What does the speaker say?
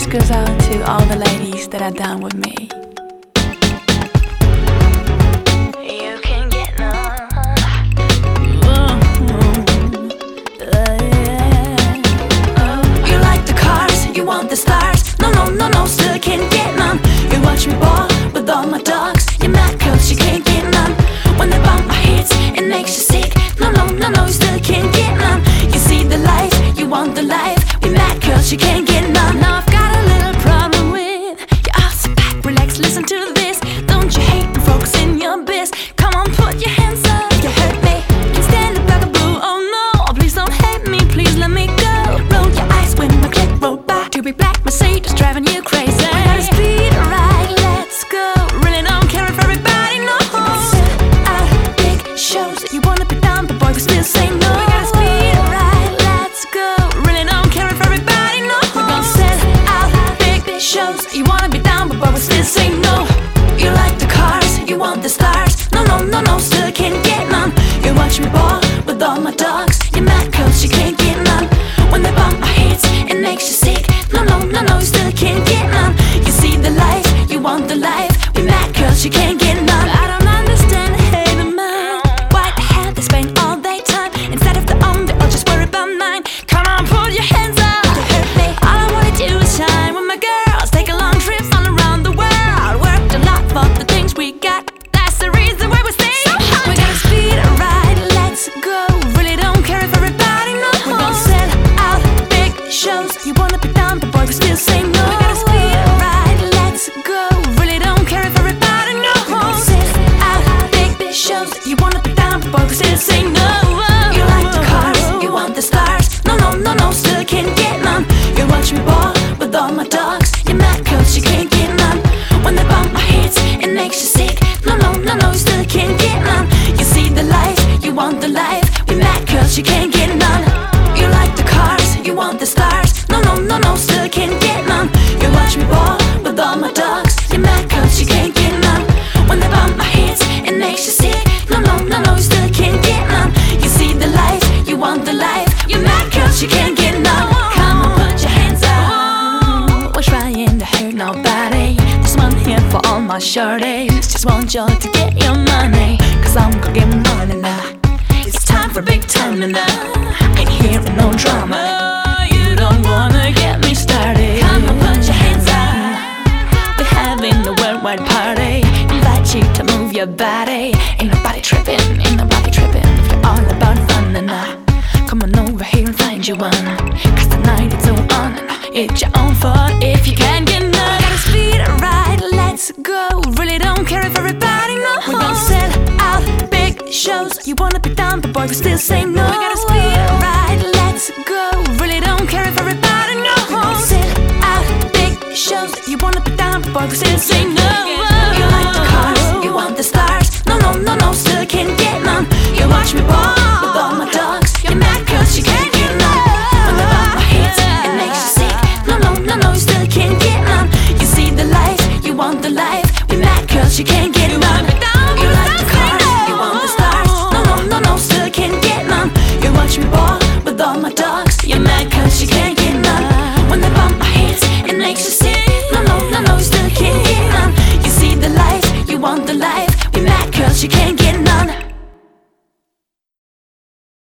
This goes out to all the ladies that are down with me. You can get none. You like the cars, you want the stars. No, no, no, no, still can't get none. You watch me ball with all my dogs. You're mad cause you can't get none. When they bump my hits, it makes you sick. No, no, no, no, you still can't get none. You see the life, you want the life. We mad cause you can't get none. Now I've got a little problem with your ass back, relax, listen to this. Don't you hate and focus in your biz. Come on, put your hands up. You hurt me, can't stand it like a blue. Oh no, please don't hate me, please let me go. Roll your eyes when my click roll by. To be black Mercedes driving you crazy. We gotta speed right, let's go. Really don't care if everybody knows. Out big shows, you wanna be down, but boy we still say no. We gotta speed right, let's go. Really don't care if everybody knows. We're gonna sell out big shows. You wanna be down, but boy we still say no. You like the cars, you want the stars. No, no, no, no, still can't get none. You watch me ball with all my dogs. You're mad cause you can't get none. When they bump my hits, it makes you sick. No, no, no, no, you still can't get none. You see the life, you want the life. We mad cause you can't get none. I don't understand, hey the man. Why the hell they spend all their time instead of their own, they all just worry about mine. Come on, put your hands up. You hurt me. All I wanna do is shine with my girls. Take a long trips all around the world. Worked a lot for the things we got. That's the reason why we stay so hot. We gotta speed right, let's go. Really don't care if everybody knows. We're gonna sell out big shows. You wanna be down, but boy we still say no. We gotta speed right, let's go. Really don't care if everybody knows. We're gonna sell out big shows. You wanna be down, but boy we still say no. You like the cars, you want the stars. No, no, no, no, still can't get none. You watch me ball with all my dogs. You're mad cause you can't get none. When they bump my hits, it makes you sick. No, no, no, no, you still can't get none. You see the life, you want the life. We mad cause you can't get none. You like the cars, you want the stars. No, no, no, no, still can't get none. You watch me ball with all my dogs. You're mad cause you can't get none. When they bump my hits, it makes you sick. No, no, no, no, you still can't get none. You see the life, you want the life. You're mad cause you can't get none. Come on, put your hands up. We're trying to hurt nobody. This one here for all my shorties. Just want you to get your money, cause I'm gonna get money now. It's time for a big turn now. Ain't here for no drama. You don't wanna get me started. Come on, put your hands up. We're having a worldwide party. Invite you to move your body. Ain't nobody tripping, ain't nobody tripping. If you're all about fun and come on over here and find you one. Cause tonight it's so on. It's your own fault if you can't get none. Gotta speed right, let's go. Really don't care if everybody knows. We're gonna sell out big shows. You wanna be down, but boy we still say no. We gotta speed right, let's go. Really don't care if everybody knows. We're gonna sell out big shows. You wanna be down, but boy we still say no. You like the cars, you want the stars. No, no, no, no, still can't get none. You watch me ball with all my dogs. You're mad cause you can't get none. When they bump my hits, it makes you sick. No, no, no, no, you still can't get none. You see the life, you want the life. We mad cause you can't get none. You like the cars, you want the stars. No, no, no, no, still can't get none. You watch me ball